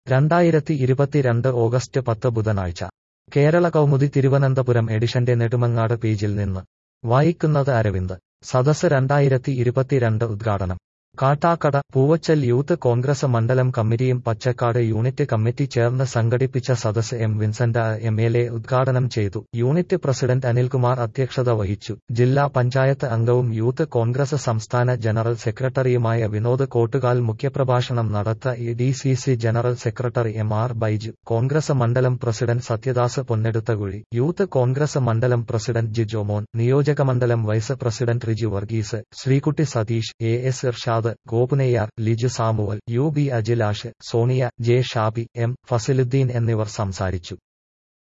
2022 August 10 ബുധനാഴ്ച കേരള കൗമുദി തിരുവനന്തപുരം എഡിഷന്റെ നെടുമങ്ങാട് പേജിൽ നിന്ന് വായിക്കുന്നത് അരവിന്ദ്. സദസ് 2022 ഉദ്ഘാടനം. കാട്ടാക്കട. പൂവച്ചൽ യൂത്ത് കോൺഗ്രസ് മണ്ഡലം കമ്മിറ്റിയും പച്ചക്കാട് യൂണിറ്റ് കമ്മിറ്റി ചേർന്ന് സംഘടിപ്പിച്ച സദസ് എം. Vincent MLA. ഉദ്ഘാടനം ചെയ്തു. യൂണിറ്റ് പ്രസിഡന്റ് അനിൽകുമാർ അധ്യക്ഷത വഹിച്ചു. ജില്ലാ പഞ്ചായത്ത് അംഗവും യൂത്ത് കോൺഗ്രസ് സംസ്ഥാന ജനറൽ സെക്രട്ടറിയുമായ വിനോദ് കോട്ടുകാൽ മുഖ്യപ്രഭാഷണം നടത്ത. ADCC general secretary M R. Baiju, Congress മണ്ഡലം പ്രസിഡന്റ് സത്യദാസ് പൊന്നെടുത്തകുഴി, യൂത്ത് കോൺഗ്രസ് മണ്ഡലം പ്രസിഡന്റ് ജിജോ മോൻ, നിയോജകമണ്ഡലം vice president Riju Varghese, Sreekutty Satheesh, A S. Irshad, Gopuneyyar, Liju Samuel, U B. Ajilash, Sonia, J. Shabi, M. Fasiluddeen എന്നിവർ സംസാരിച്ചു.